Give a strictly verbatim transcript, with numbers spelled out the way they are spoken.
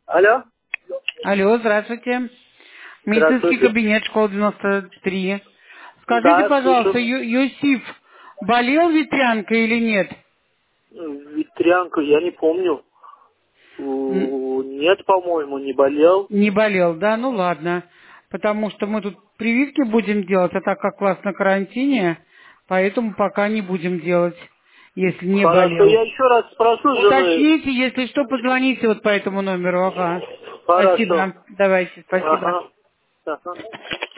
Алло. Алло, здравствуйте. Медицинский Здравствуйте. кабинет, школа девяносто три. Скажите, Да, пожалуйста, слышу. Ю- Юсиф болел ветрянкой или нет? Ветрянка, я не помню. Н- У, Нет, по-моему, не болел. Не болел, да? Ну ладно. Потому что мы тут прививки будем делать, а так как вас на карантине, поэтому пока не будем делать, если не Хорошо, болел. я еще раз спрошу жены. Уточните, если что, позвоните вот по этому номеру. Ага. Хорошо. Спасибо. Давайте, спасибо. Ага. Ага.